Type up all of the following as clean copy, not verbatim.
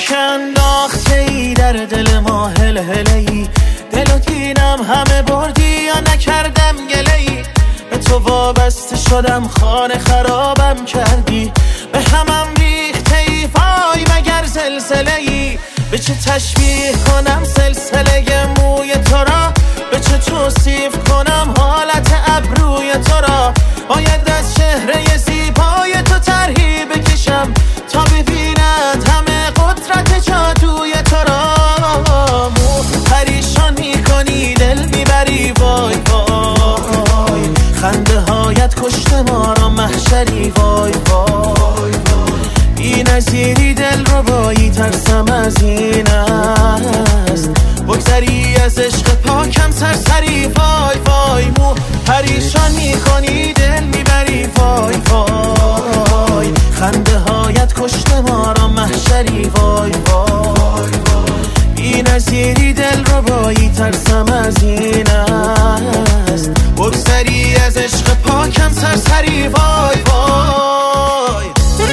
که انداخته ای در دل ما هلهله ای، دل و دینم همه بردی یا نکردم گله ای. به تو وابسته شدم خانه خرابم کردی، به همم ریخته ای وای مگر زلزله ای. به چه تشبیه کنم سلسله موی تو را، به چه توصیف کنم حالت ابروی تو را. باید از چهره زیبای تو طرحی بکشم تا ببیند همه قدرت جادوی تو را. پریشان میکنی دل میبری وای وای، خنده هایت کشته ما را محشری وای وای. بی نظیری دل رو بایی ترسم از این است، بگذری از عشق پاکم سرسری وای وای. پریشان میکنی دل میبری وای وای، خنده هایت کشته ما را محشری وای وای. بی نظیری دل رو بایی ترسم از این است، بگذری از عشق پاکم سرسری وای وای.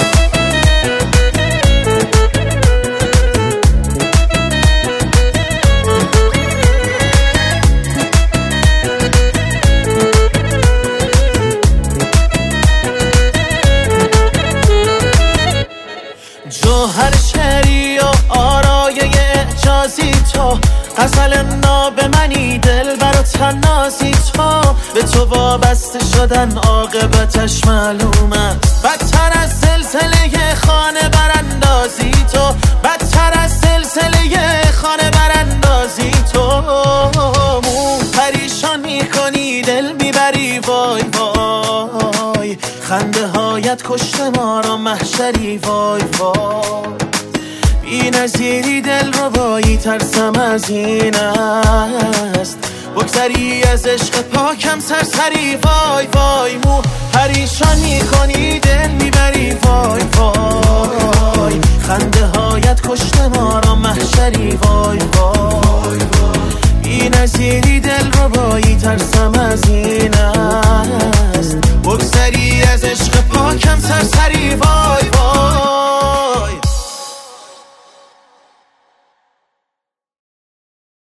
جوهر شعری و آرایه اعجازی تو، غزل ناب منی دل برا تنازی تو. به تو وابسته شدن عاقبتش معلوم است، بدتر از سلسله خانه براندازی تو، بدتر از سلسله خانه براندازی تو. پریشان میکنی دل میبری وای وای، خنده هایت کشته ما را محشری وای وای. بی نظیری دل رو بایی ترسم از این است، بگذری از عشق پاکم سرسری وای وای. پریشان میکنی دل میبری وای وای، خنده هایت کشته ما را محشری وای وای. بی نظیری دل رو بایی ترسم از این است، بگذری از عشق پاکم سرسری وای